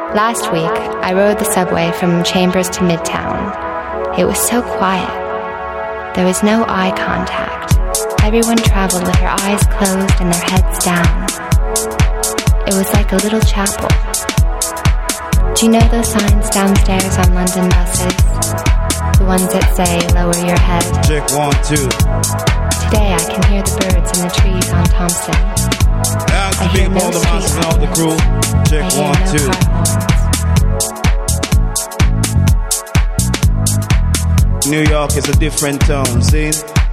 Last week, I rode the subway from Chambers to Midtown. It was so quiet. There was no eye contact. Everyone traveled with their eyes closed and their heads down. It was like a little chapel. Do you know those signs downstairs on London buses? The ones that say, lower your head. Check 1, 2. Today I can hear the birds in the trees on Thompson. I hear no street and all the crew. Check I hear 1, no 2. car horns. New York is a different tone, see?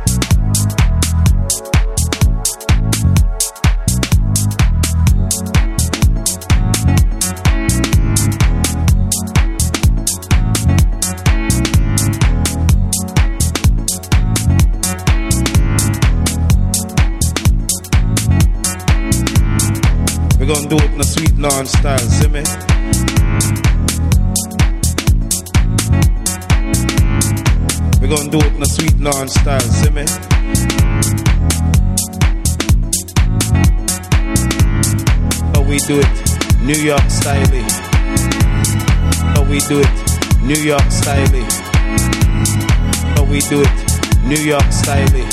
We're gonna do it in a sweet lawn style, see me? We're gonna do it in a sweet lawn style, see me? How we do it, New York styling. How we do it, New York styling. How we do it, New York styling.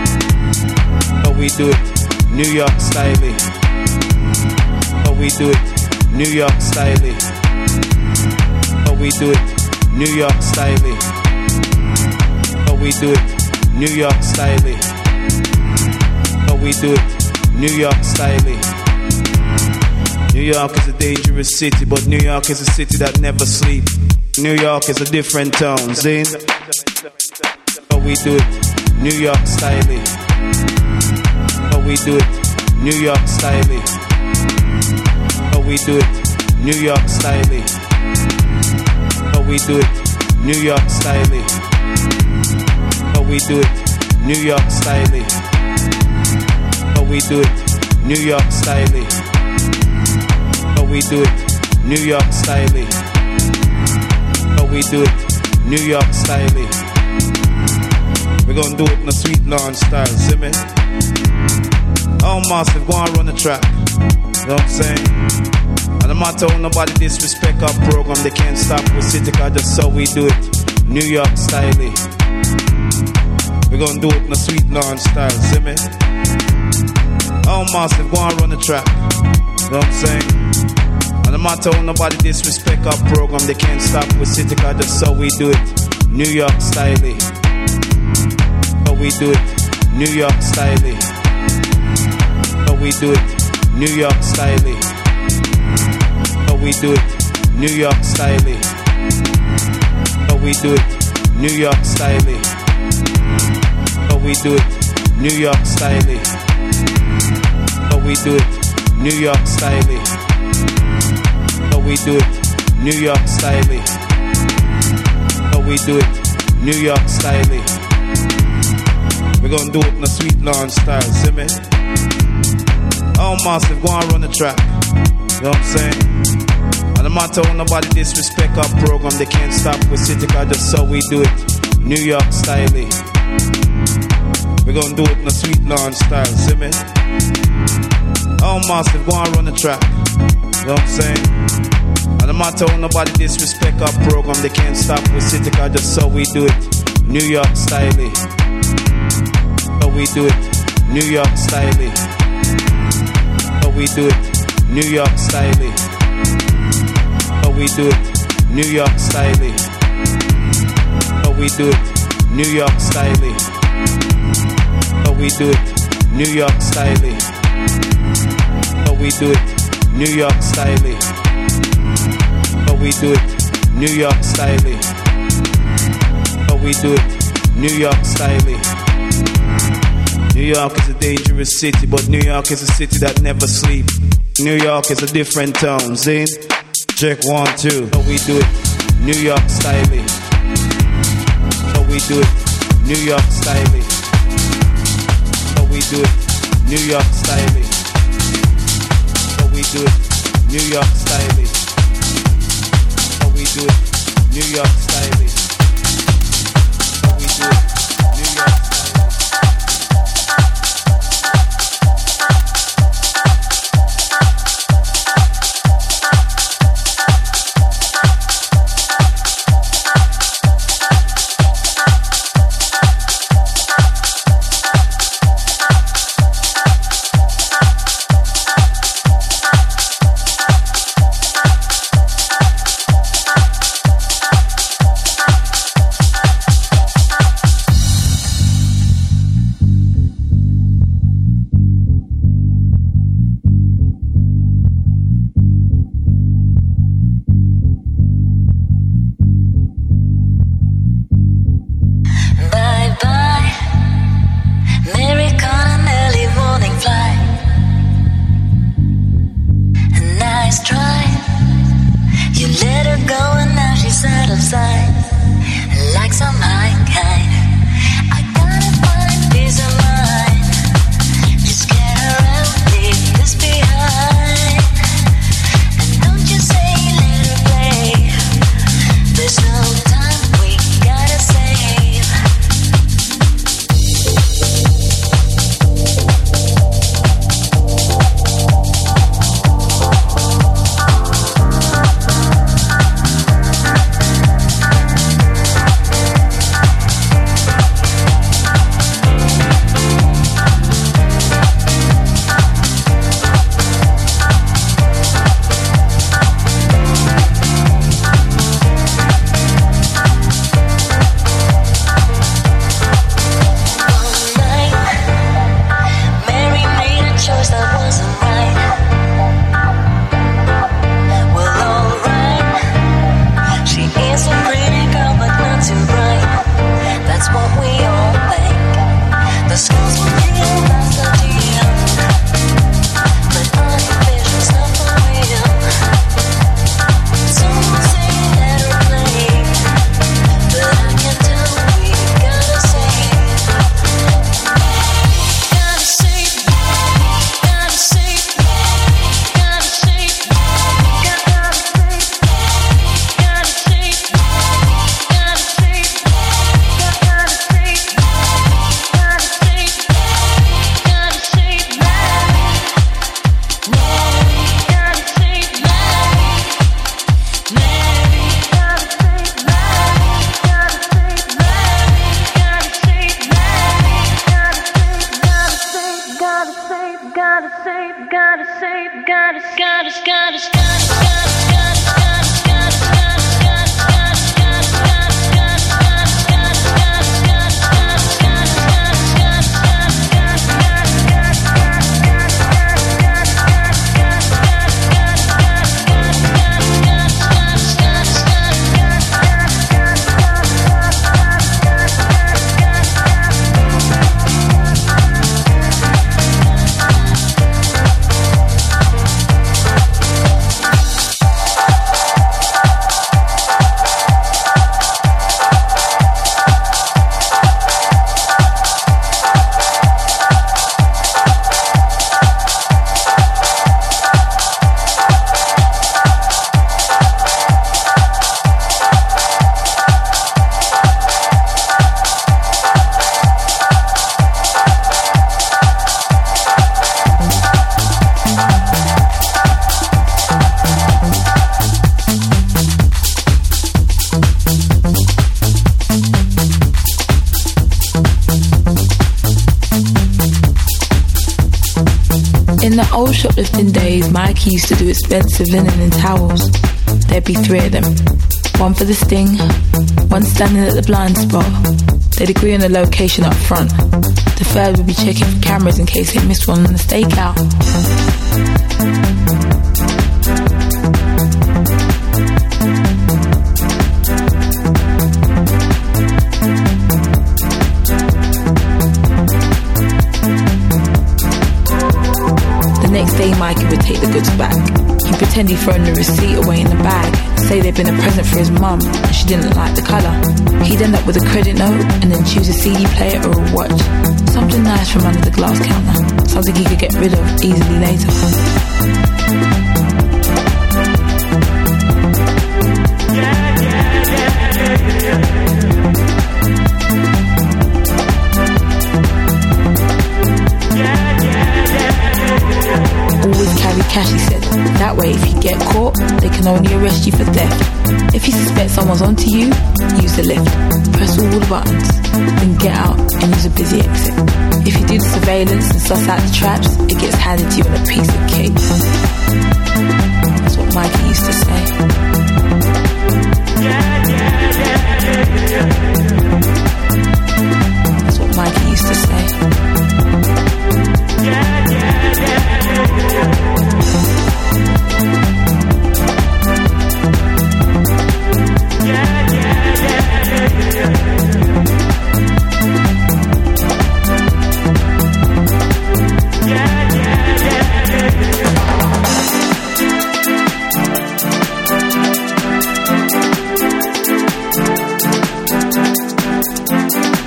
How we do it, New York styling. How we do it, New York styling. How we do it, New York styling. How we do it, New York styling. How we do it, New York styling. New York is a dangerous city, but New York is a city that never sleeps. New York is a different town, see? How we do it, New York styling. How we do it, New York styling. How we do it, New York styling. How we do it, New York styling. How we do it, New York styling. How we do it, New York styling. How we do it, New York styling. How we do it, New York styling. We're gonna do it in a sweet lawn style, see me? Oh, massive, go and run the track. You know what I'm saying? And no matter how nobody disrespect our program, they can't stop with city, cause that's how we do it. New York styling. We're gonna do it in a sweet lawn style, see me? Oh, massive, go and run the track. You know what I'm saying? And no matter how nobody disrespect our program, they can't stop with city, cause that's how we do it. New York styling. How we do it, New York styling. How we do it, New York styling. How we do it, New York styling. How we do it, New York styling. How we do it, New York styling. How we do it, New York styling. How we do it, New York styling. How we do it, New York styling. We're gonna do it in a sweet lawn style, see me? Oh, massive, go and run the track. You know what I'm saying? And no matter how nobody disrespect our program, they can't stop with city, cause that's how we do it. New York styling. We're gonna do it in a sweet lawn style, see me? Oh, massive, go and run the track. You know what I'm saying? And no matter how nobody disrespect our program, they can't stop with city, cause that's how we do it. New York styling. How we do it, New York styling. How we do it, New York styling. How we do it, New York styling. How we do it, New York styling. How we do it, New York styling. How we do it, New York styling. How we do it, New York styling. How we do it, New York styling. New York is a dangerous city, but New York is a city that never sleeps. New York is a different town, see? Check 1, 2. How we do it, New York styling. How we do it, New York styling. How we do it, New York styling. How we do it, New York styling. How we do it, New York styling. How we do it, New York styling. outside, like some high kind. I gotta find peace of mind. Just get around, leave this behind. And don't you say let her play. There's no time, we gotta save. In the old shoplifting days, Mikey used to do expensive linen and towels. There'd be 3 of them. One for the sting, one standing at the blind spot. They'd agree on the location up front. The third would be checking for cameras in case they missed one on the stakeout. Next day, Mikey would take the goods back. He'd pretend he'd thrown the receipt away in the bag, say they'd been a present for his mum and she didn't like the colour. He'd end up with a credit note and then choose a CD player or a watch. Something nice from under the glass counter. Something he could get rid of easily later. Always carry cash, he said. That way, if you get caught, they can only arrest you for theft. If you suspect someone's onto you, use the lift. Press all the buttons, then get out and use a busy exit. If you do the surveillance and suss out the traps, it gets handed to you on a piece of cake. That's what Mikey used to say. That's what Mikey used to say.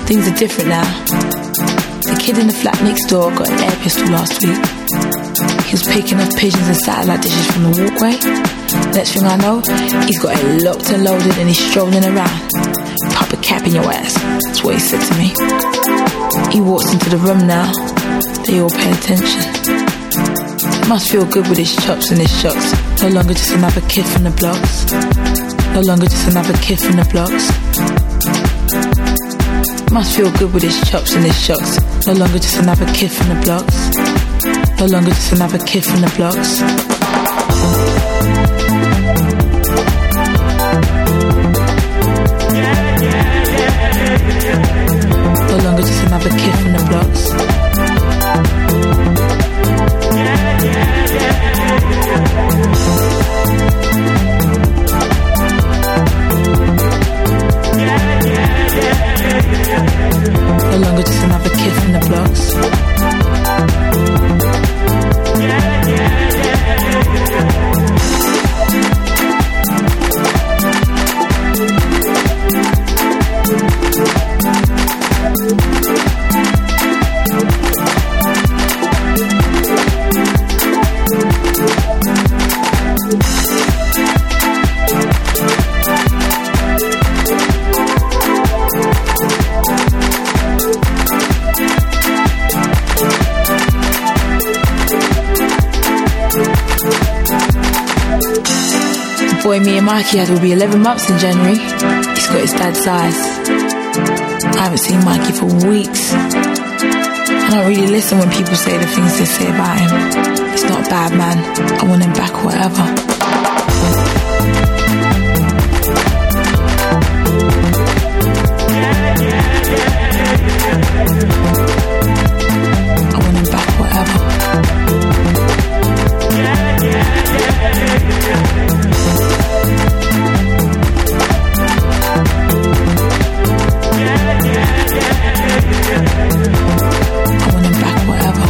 Things are different now. The kid in the flat next door got an air pistol last week. He was picking off pigeons and satellite dishes from the walkway. Next thing I know, he's got it locked and loaded and he's strolling around. Pop a cap in your ass, that's what he said to me. He walks into the room now, they all pay attention. Must feel good with his chops and his shocks. No longer just another kid from the blocks. No longer just another kid from the blocks. Must feel good with his chops and his shocks. No longer just another kid from the blocks. No longer just another kid from the blocks. No longer just another kid from the blocks. No longer just another kid from the blocks. Boy, me and Mikey had will be 11 months in January. He's got his dad's size. I haven't seen Mikey for weeks. I don't really listen when people say the things they say about him. He's not a bad man. I want him back, whatever. I want him back, whatever. I want him back, whatever.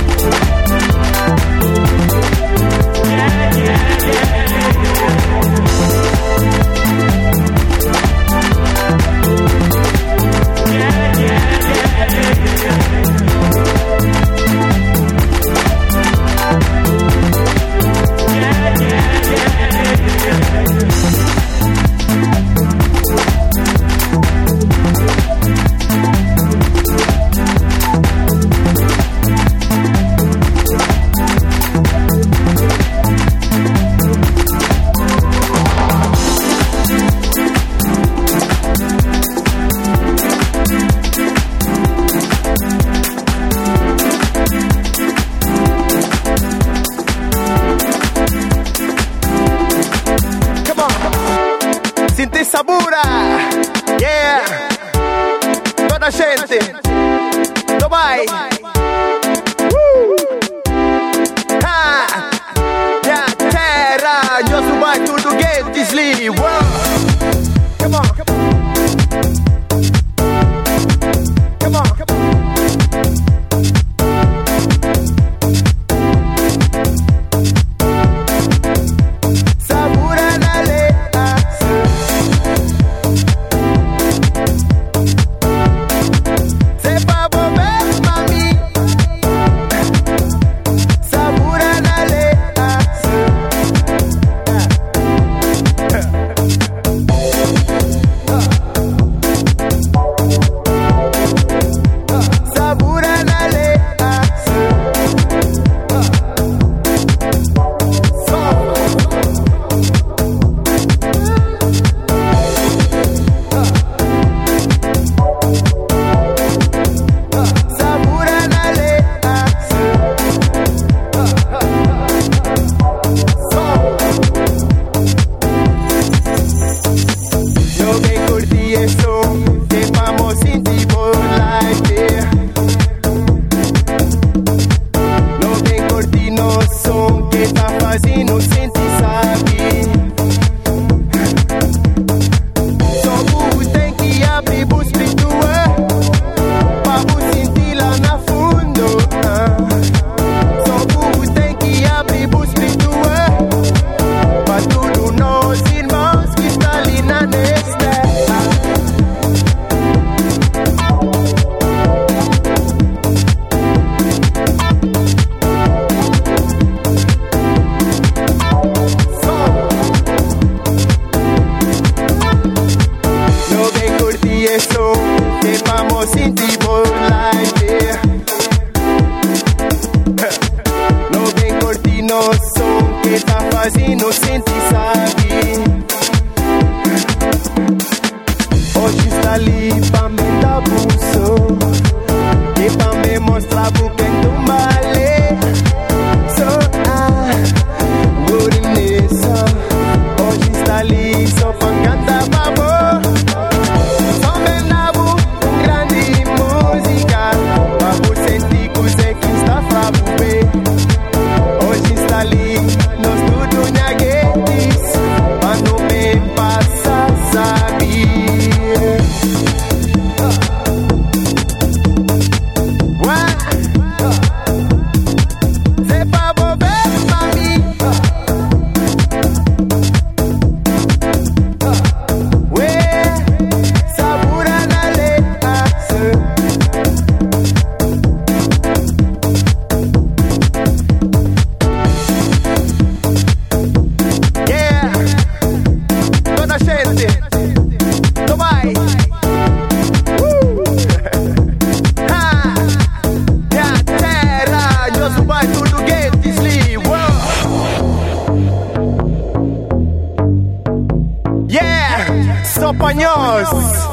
só pra nós.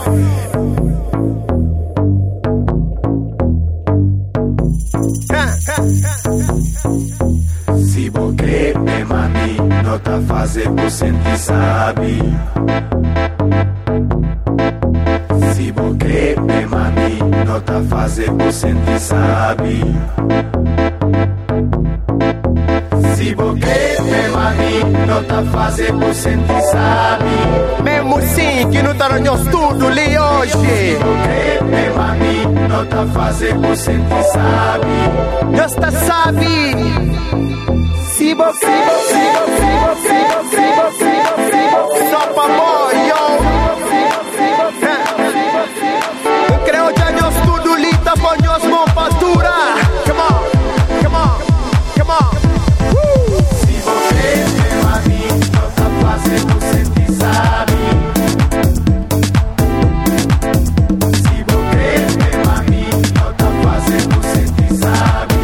Se você é mami, não tá fazendo sentir, sabe? Se você é mami, não tá fazendo sentir, sabe? Se você é mami, não tá fazendo sentir, sabe? Mesmo sim que não tá no meu estudo ali hoje. Se você é mami, não tá fazendo sentir, sabe? Deus tá sabe. Se você só pra boio. Eu creio já no estudo ali tá pra nós mão fatura. Come on, come on, come on. Se você é mami, não tá fazendo sentir, sabe? Se você é mami, não tá fazendo sentir, sabe?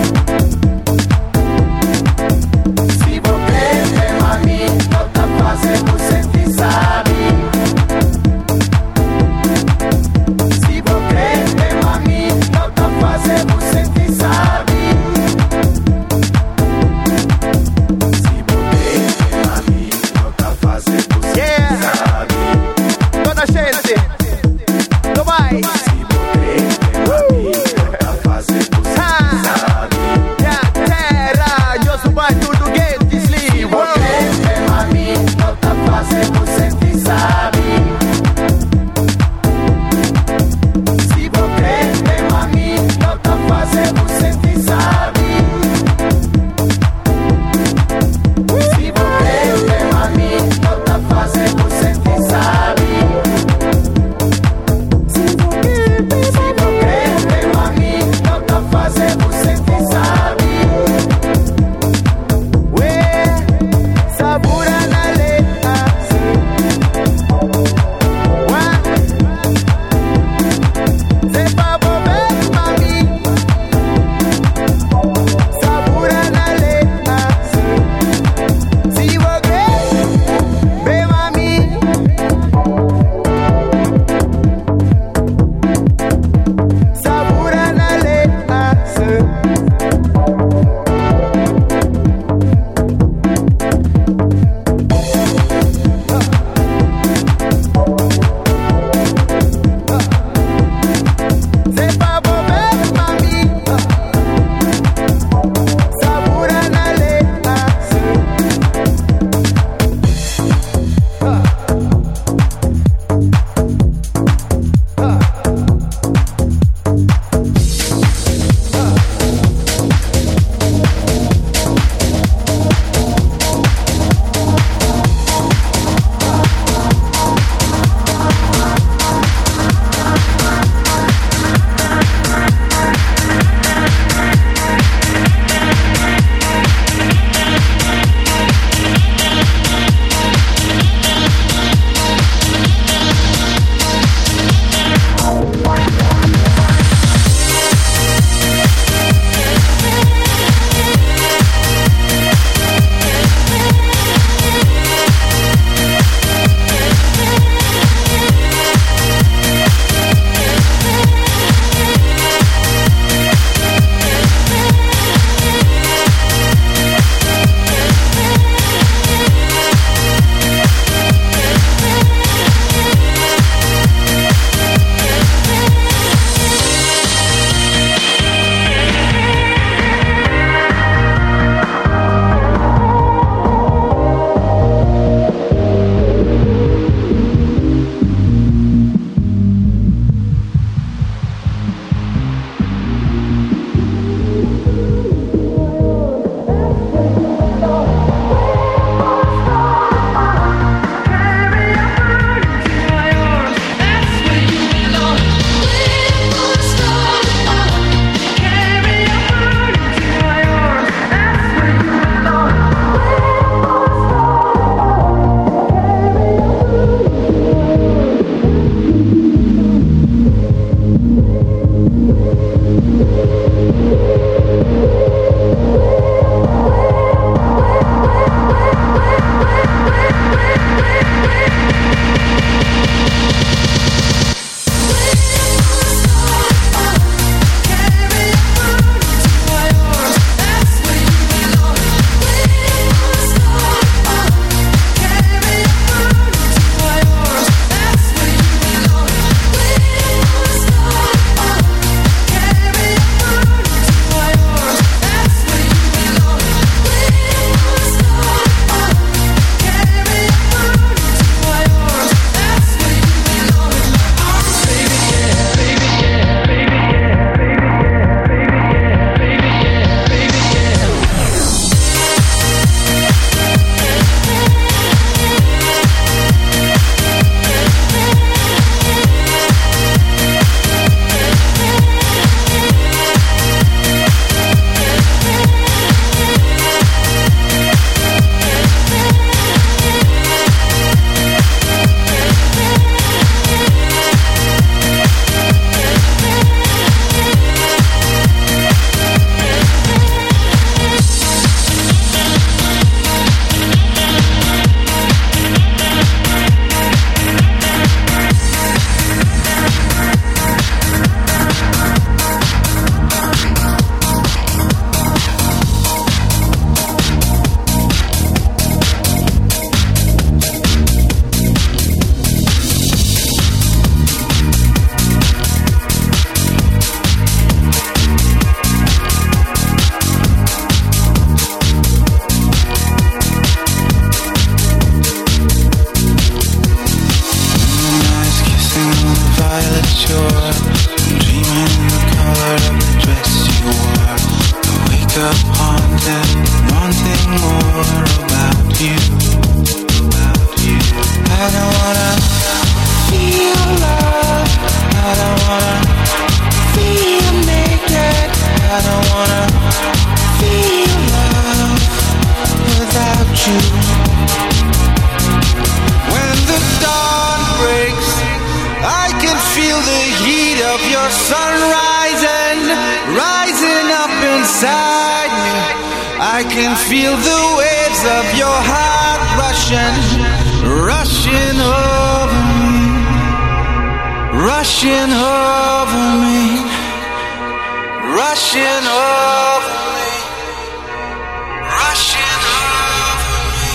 Se você é mami, não tá fazendo your sun rising up inside me. I can feel the waves of your heart rushing over me, rushing over me, rushing over me, rushing over me.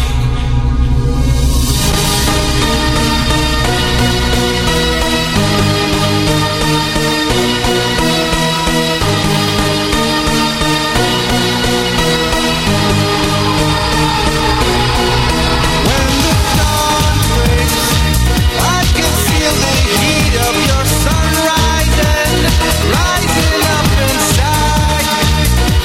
When the dawn breaks, I can feel the heat of your sun rising up inside me.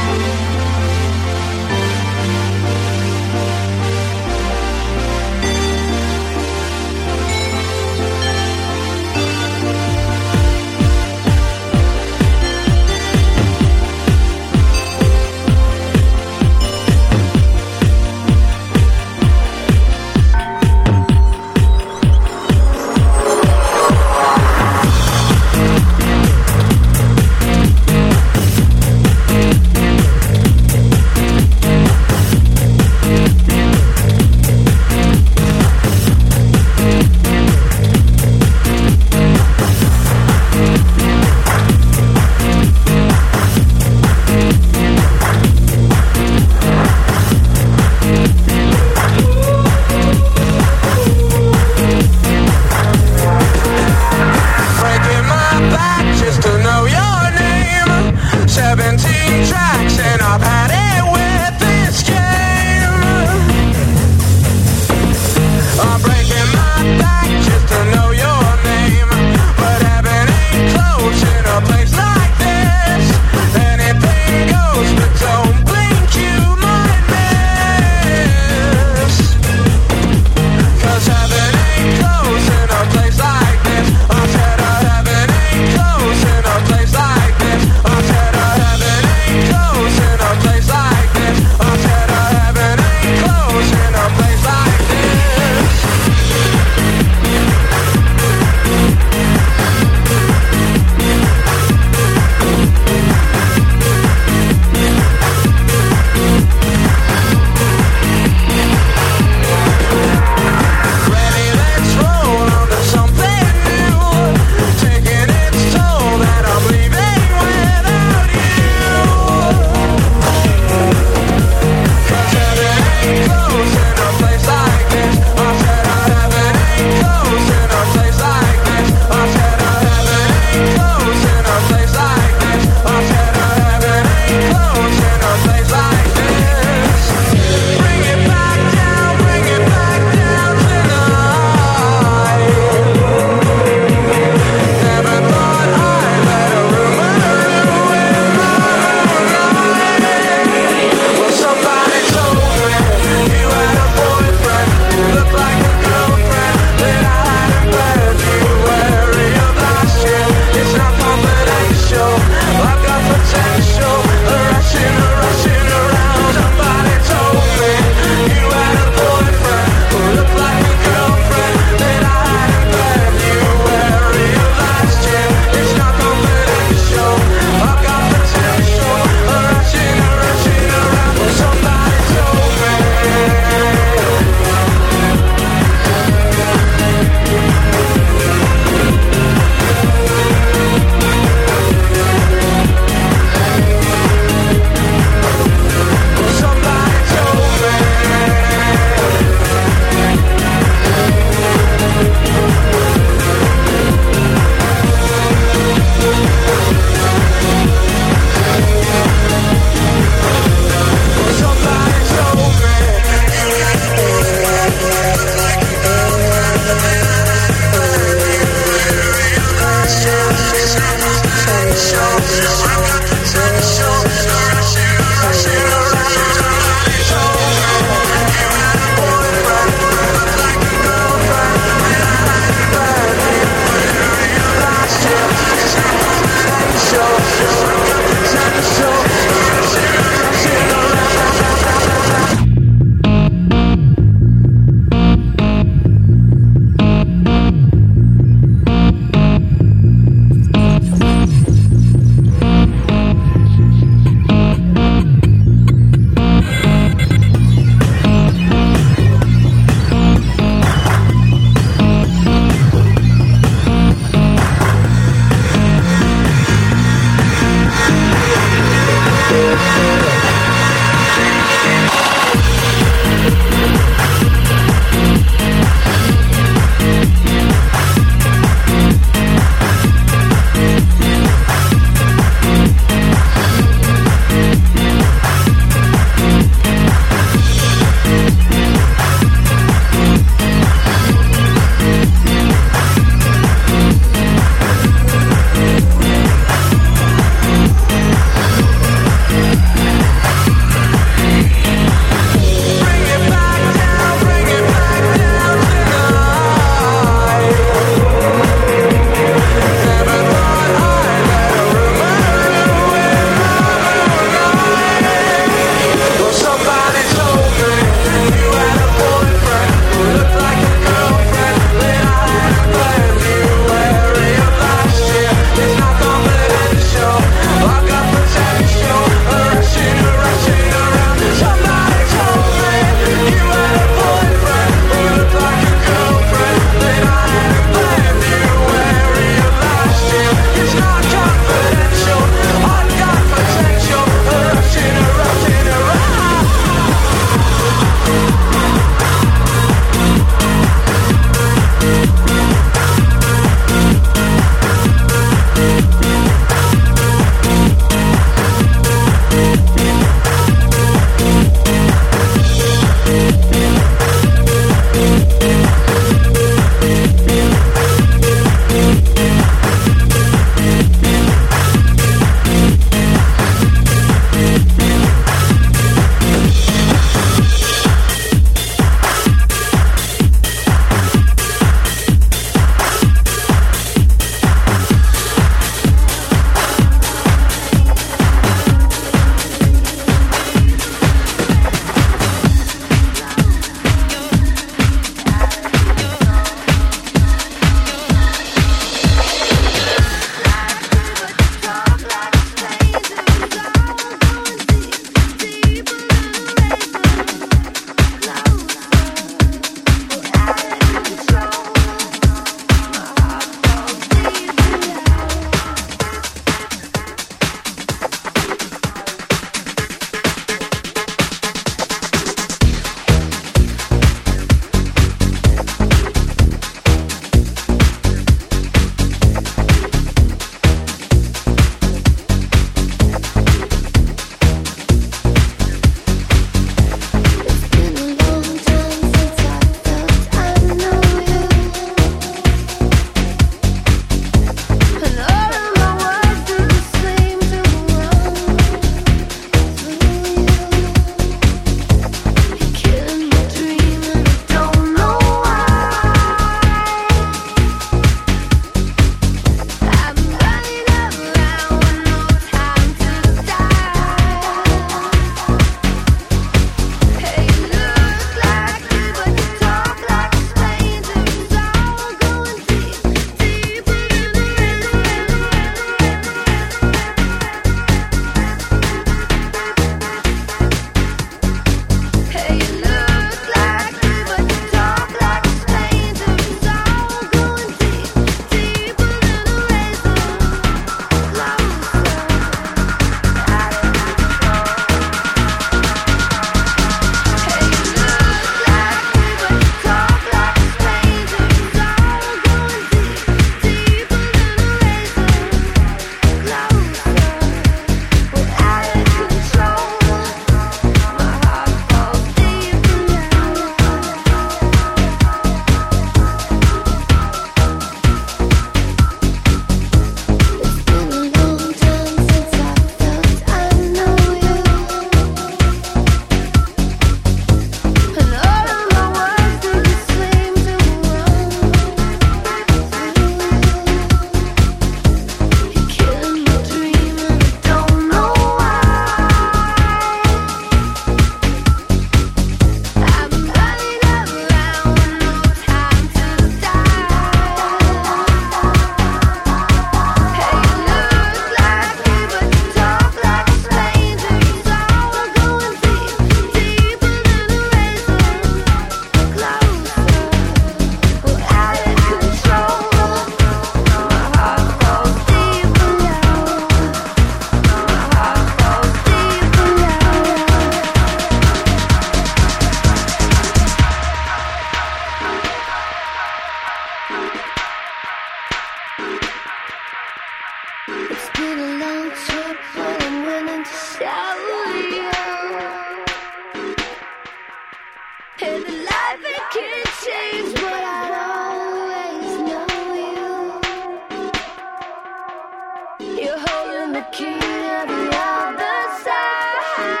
the key to the other side.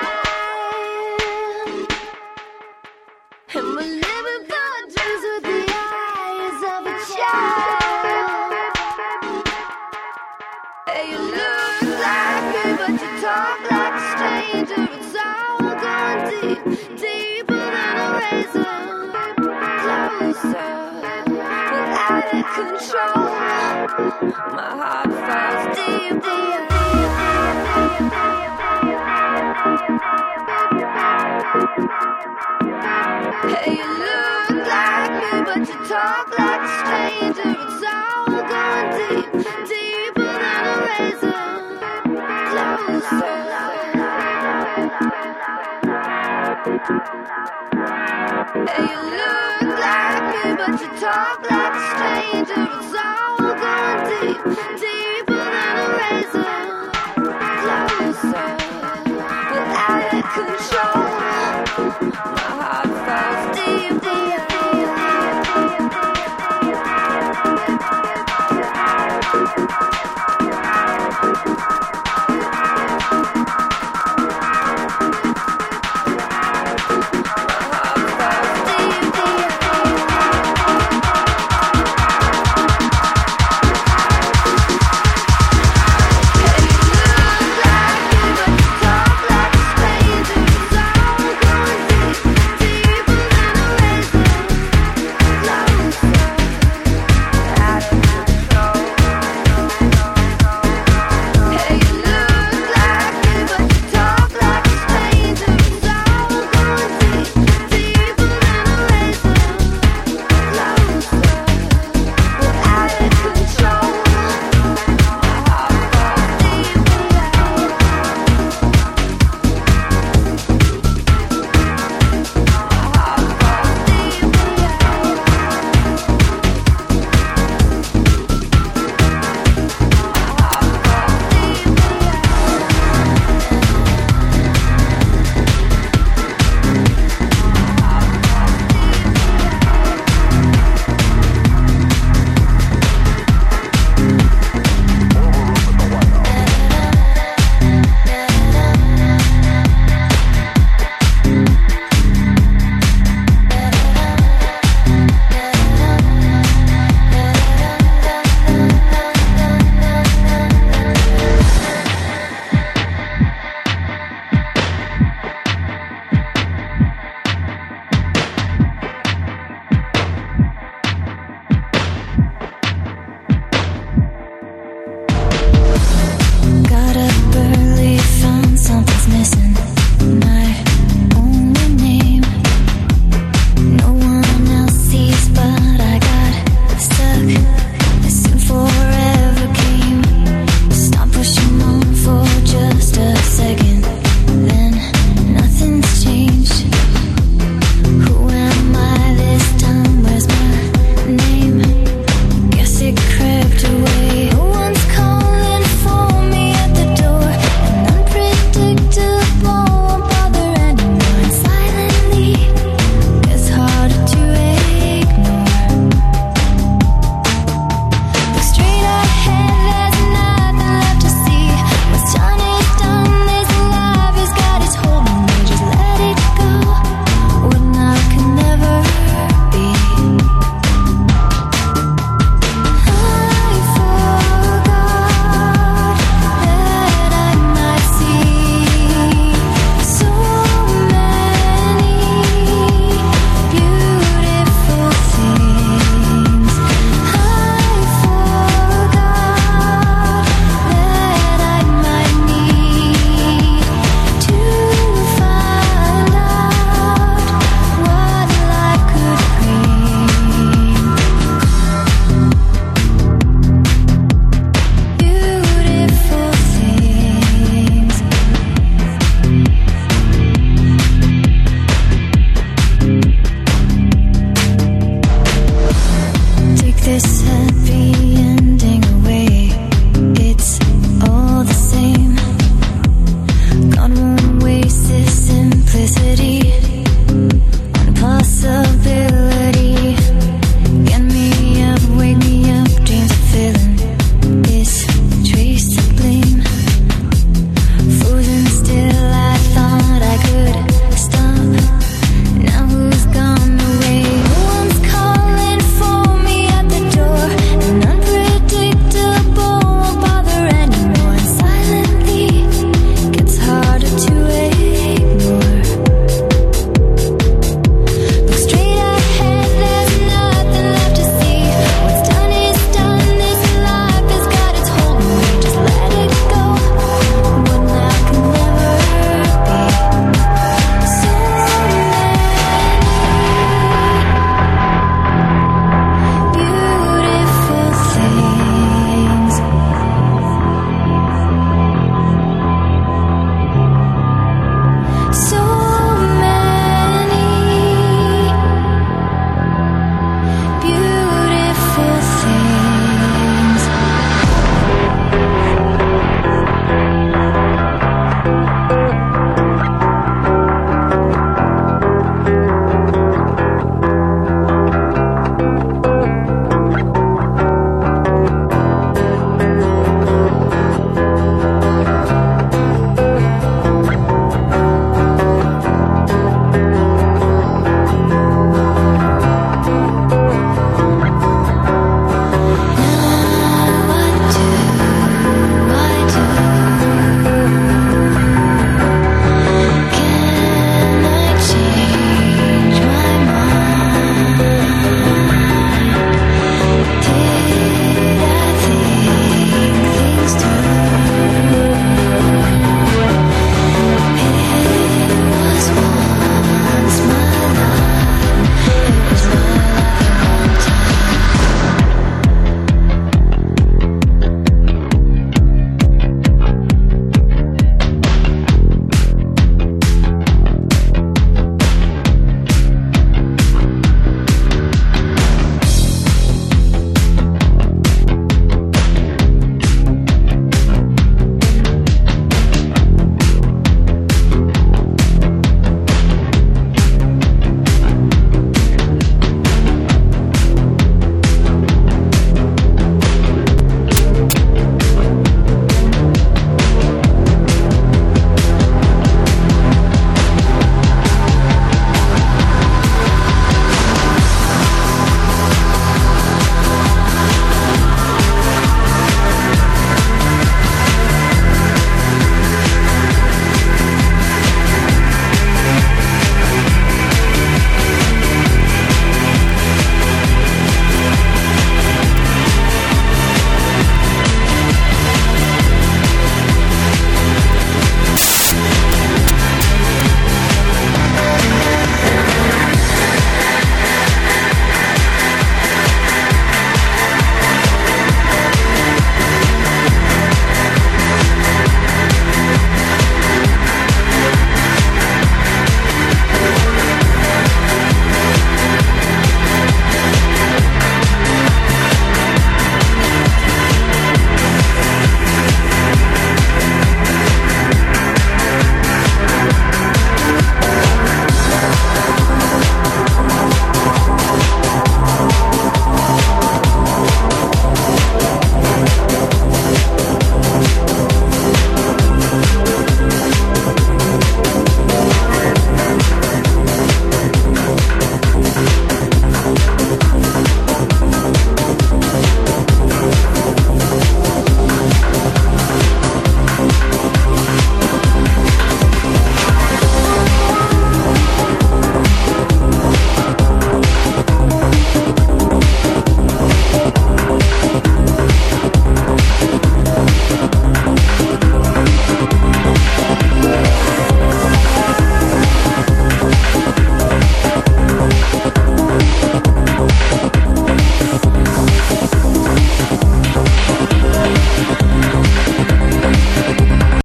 And we're living for dreams with the eyes of a child. Hey, you look like me, but you talk like a stranger. It's all gone deep, deeper than a razor. Closer, we're out of control. My heart falls deep, deep, deep, deep. Hey, you look like me, but you talk like a stranger. It's all gone deep, deeper than a razor. Closer. Hey, you look like me, but you talk like a stranger. It's all gone deep, deeper than a razor. Closer, we're out of control.